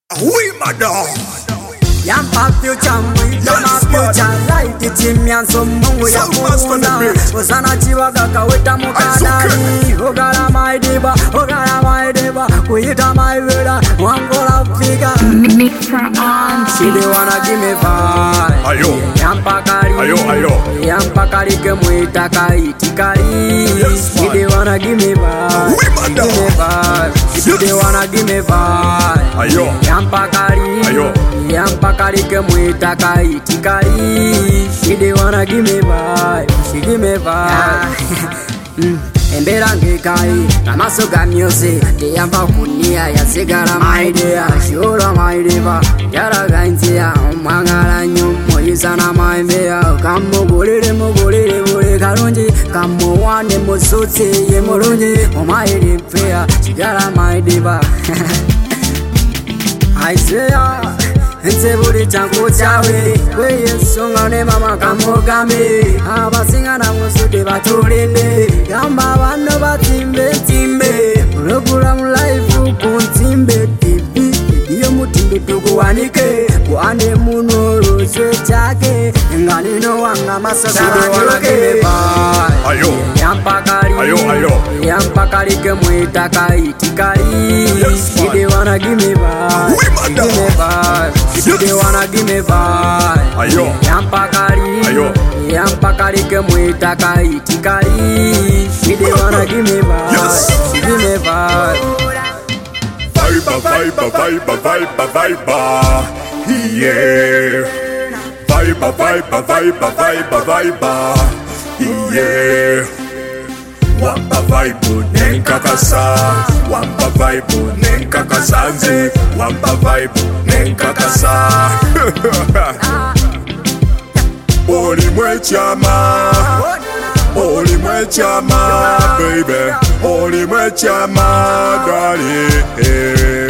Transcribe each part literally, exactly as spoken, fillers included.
Oui, madame. Yampa future mwi Yama future light Chimyan somungu ya muna Osana chiwa kaka weta mukadani Ogara maidiba, ogara maidiba Kuita maivida, wangola fika Mix from on. She dey wanna give me vibe. Ayo. Yampa kari. Ayo, ayo. Yampa kari ke muita kai tikari. Yes, She man. dey wanna give me vibe. Oui, madame. Give me vibe. She dey wanna give me vibe. Ayo. Yampa kari. Ayo. Yampa kari ke muita kai tikari. She dey wanna give me vibe. She give me vibe. Mm. Embera ngekai namasoga myose teyamba kunia yasigara maidea shura maideva yaragainzia umangala nyumo yisana maimea kamugulire mugulire bure karunji kamuwane musutsi ye murunji umairi pea sigara maideva I say Nse buri changu chawe Weye songa ne mama kamugambe Abasinga na musude batulinde Yamba bano batimbe timbe Urokura mulaifu kuntimbe T V Iyo mutimbe tukuwanike Kuande munoro swe chake Nganino wanga masoga wanyoke Ayo. Yampa kari Ayo, ayo. Yampa kari ke muita kai tikari Yes, man. She dey wanna give me vibe. Oui, madame. Give me vibe. She dey wanna give me vibe. Ayo. Yampa kari. Ayo. Yampa kari ke muita kai tikari. She dey wanna give me vibe. Yes. She give me vibe. Vibe, vibe, vibe, vibe, vibe. Yeah. Vibe, vibe, vibe, vibe, vibe. Yeah. Wampa vibe nenkakasa, wampa vibe nenkakasanzi, wampa vibe nenkakasa. Oli mwechama, oli mwechama, baby, oli mwechama, darling.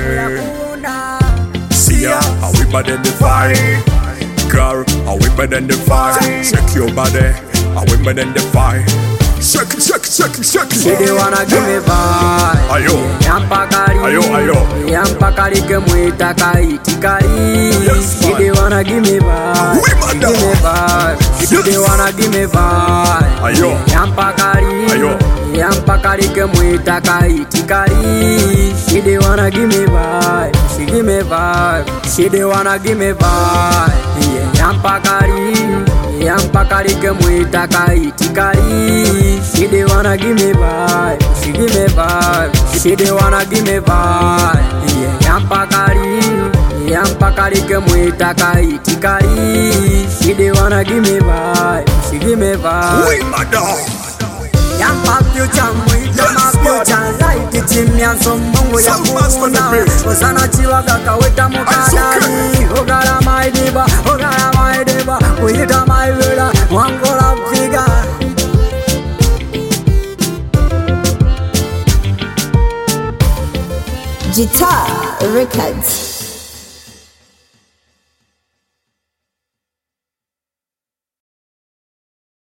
See ya, how we better than the fire, girl, how we better than the fire. Shake your body, how we better than the fire. Shake it, shake it, shake it, shake it. She dey wanna give me vibe. Ayo. Yampa kari. Ayo, ayo. Yampa kari ke muita kai tikari. Yes, She man. dey wanna give me vibe. Oui, madame. Give me vibe. She dey wanna give me vibe. Ayo. Yampa kari. Ayo. Yampa kari ke muita kai tikari. She dey wanna give me vibe. She give me vibe. She dey wanna give me vibe. Yeah. Yampa kari. Yampa kari ke muita kai tikari. She dey wanna give me vibe. She give me vibe. She dey wanna give me vibe. Yeah. Yampa kari. Yampa kari ke muita kai tikari. She dey wanna give me vibe. She give me vibe. Oui, madame. Yampa future mwi Yama future light Chimyan somungu ya muna Osana chiwa kaka weta mukadani Ogara maidiba, ogara maidiba Kuita maivida, wangola figa Guitar Records.